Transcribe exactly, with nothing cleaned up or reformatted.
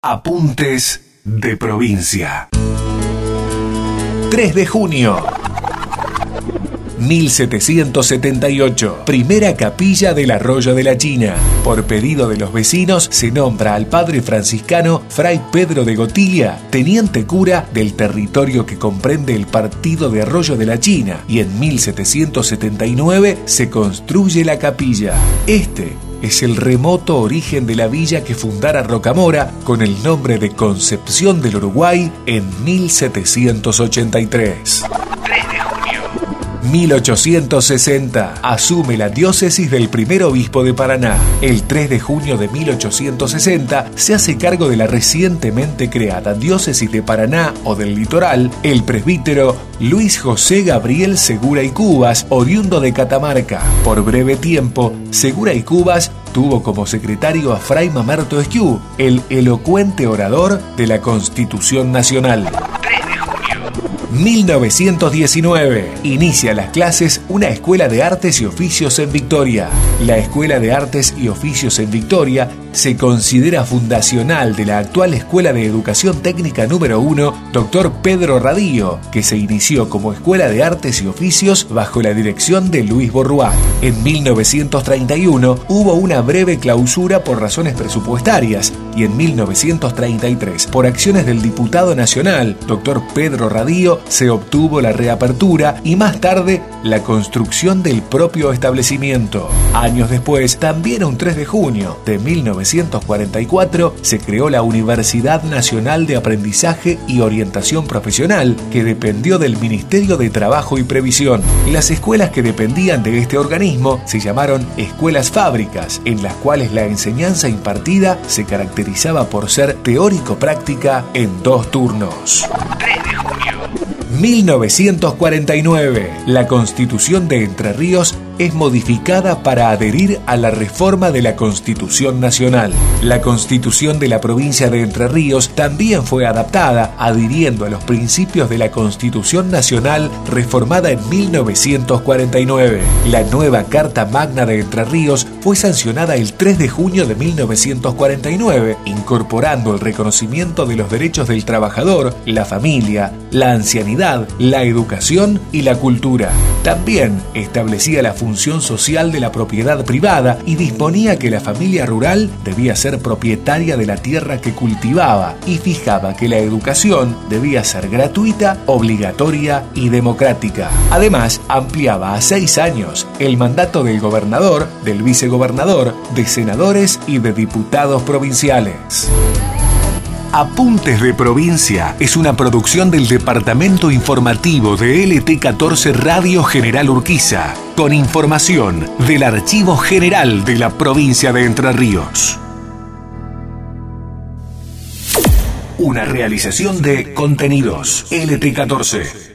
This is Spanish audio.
Apuntes de provincia. tres de junio. mil setecientos setenta y ocho. Primera capilla del Arroyo de la China. Por pedido de los vecinos se nombra al padre franciscano Fray Pedro de Gotilla, teniente cura del territorio que comprende el partido de Arroyo de la China, y en mil setecientos setenta y nueve se construye la capilla. Este es el remoto origen de la villa que fundara Rocamora con el nombre de Concepción del Uruguay en mil setecientos ochenta y tres. tres de junio. mil ochocientos sesenta. Asume la diócesis del primer obispo de Paraná. El tres de junio de mil ochocientos sesenta se hace cargo de la recientemente creada diócesis de Paraná o del Litoral el presbítero Luis José Gabriel Segura y Cubas, oriundo de Catamarca. Por breve tiempo, Segura y Cubas tuvo como secretario a Fray Mamerto Esquiú, el elocuente orador de la Constitución Nacional. mil novecientos diecinueve. Inicia las clases una escuela de artes y oficios en Victoria. La Escuela de Artes y Oficios en Victoria se considera fundacional de la actual Escuela de Educación Técnica número uno, doctor Pedro Radío, que se inició como Escuela de Artes y Oficios bajo la dirección de Luis Borruá. En mil novecientos treinta y uno hubo una breve clausura por razones presupuestarias y en mil novecientos treinta y tres, por acciones del diputado nacional, doctor Pedro Radío, se obtuvo la reapertura y más tarde la construcción del propio establecimiento. Años después, también un tres de junio de mil novecientos cuarenta y cuatro, se creó la Universidad Nacional de Aprendizaje y Orientación Profesional, que dependió del Ministerio de Trabajo y Previsión. Las escuelas que dependían de este organismo se llamaron escuelas fábricas, en las cuales la enseñanza impartida se caracterizaba por ser teórico-práctica en dos turnos. tres de junio. mil novecientos cuarenta y nueve. La Constitución de Entre Ríos es modificada para adherir a la reforma de la Constitución Nacional. La Constitución de la provincia de Entre Ríos también fue adaptada, adhiriendo a los principios de la Constitución Nacional reformada en mil novecientos cuarenta y nueve. La nueva Carta Magna de Entre Ríos fue sancionada el tres de junio de mil novecientos cuarenta y nueve, incorporando el reconocimiento de los derechos del trabajador, la familia, la ancianidad, la educación y la cultura. También establecía la función social de la propiedad privada y disponía que la familia rural debía ser propietaria de la tierra que cultivaba y fijaba que la educación debía ser gratuita, obligatoria y democrática. Además, ampliaba a seis años el mandato del gobernador, del vicegobernador, de senadores y de diputados provinciales. Apuntes de Provincia es una producción del Departamento Informativo de L T catorce Radio General Urquiza, con información del Archivo General de la Provincia de Entre Ríos. Una realización de Contenidos L T catorce.